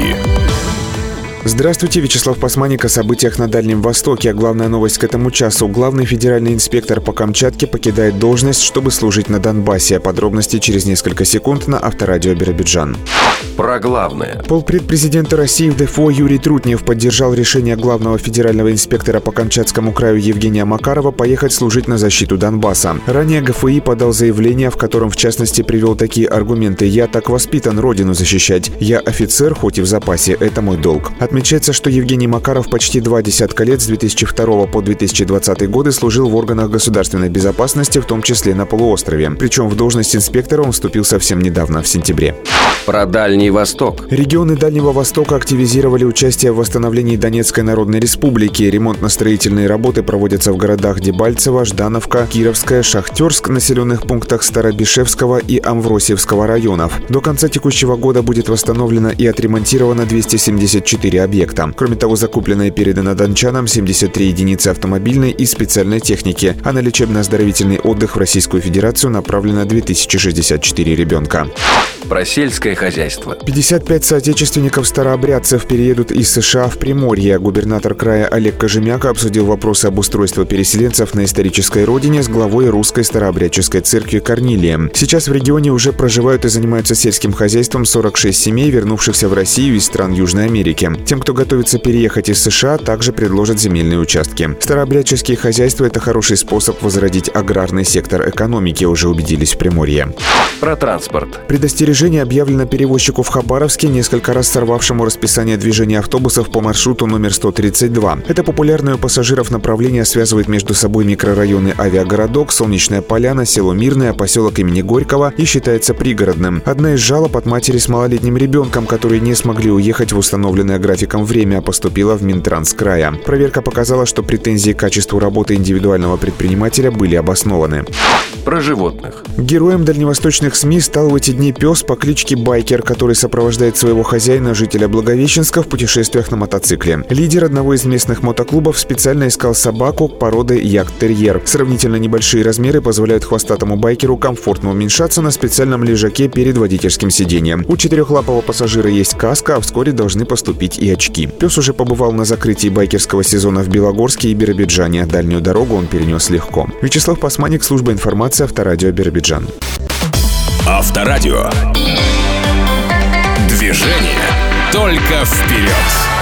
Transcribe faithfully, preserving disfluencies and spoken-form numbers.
Новости. Здравствуйте, Вячеслав Пасманик о событиях на Дальнем Востоке. Главная новость к этому часу. Главный федеральный инспектор по Камчатке покидает должность, чтобы служить на Донбассе. Подробности через несколько секунд на Авторадио Биробиджан. Про главное. Полпред президента России в ДФО Юрий Трутнев поддержал решение главного федерального инспектора по Камчатскому краю Евгения Макарова поехать служить на защиту Донбасса. Ранее ГФИ подал заявление, в котором в частности привел такие аргументы: «Я так воспитан родину защищать. Я офицер, хоть и в запасе. Это мой долг». Отмечается, что Евгений Макаров почти два десятка лет с две тысячи второго по две тысячи двадцатый годы служил в органах государственной безопасности, в том числе на полуострове. Причем в должность инспектора он вступил совсем недавно, в сентябре. Про Дальний Восток. Регионы Дальнего Востока активизировали участие в восстановлении Донецкой Народной Республики. Ремонтно-строительные работы проводятся в городах Дебальцево, Ждановка, Кировская, Шахтерск, населенных пунктах Старобишевского и Амвросиевского районов. До конца текущего года будет восстановлено и отремонтировано двести семьдесят четыре объекта. Кроме того, закуплено и передано дончанам семьдесят три единицы автомобильной и специальной техники, а на лечебно-оздоровительный отдых в Российскую Федерацию направлено две тысячи шестьдесят четыре ребенка. Про сельское хозяйство. пятьдесят пять соотечественников-старообрядцев переедут из США в Приморье. Губернатор края Олег Кожемяка обсудил вопросы обустройства переселенцев на исторической родине с главой Русской старообрядческой церкви Корнилием. Сейчас в регионе уже проживают и занимаются сельским хозяйством сорок шесть семей, вернувшихся в Россию из стран Южной Америки. Тем, кто готовится переехать из США, также предложат земельные участки. Старообрядческие хозяйства – это хороший способ возродить аграрный сектор экономики, уже убедились в Приморье. Про транспорт. Предостережение объявлено перевозчику в Хабаровске, несколько раз сорвавшему расписание движения автобусов по маршруту номер сто тридцать два. Это популярное у пассажиров направление связывает между собой микрорайоны Авиагородок, Солнечная Поляна, село Мирное, поселок имени Горького и считается пригородным. Одна из жалоб от матери с малолетним ребенком, которые не смогли уехать в установленное графиком время, поступила в Минтранс края. Проверка показала, что претензии к качеству работы индивидуального предпринимателя были обоснованы. Про животных. Героем дальневосточных СМИ стал в эти дни пес по кличке Байкер, который сопровождает своего хозяина, жителя Благовещенска, в путешествиях на мотоцикле. Лидер одного из местных мотоклубов специально искал собаку породы ягд-терьер. Сравнительно небольшие размеры позволяют хвостатому байкеру комфортно уменьшаться на специальном лежаке перед водительским сиденьем. У четырехлапого пассажира есть каска, а вскоре должны поступить и очки. Пес уже побывал на закрытии байкерского сезона в Белогорске и Биробиджане. Дальнюю дорогу он перенес легко. Вячеслав Пасманик, служба информации, Авторадио Биробиджан. Авторадио. Движение только вперед.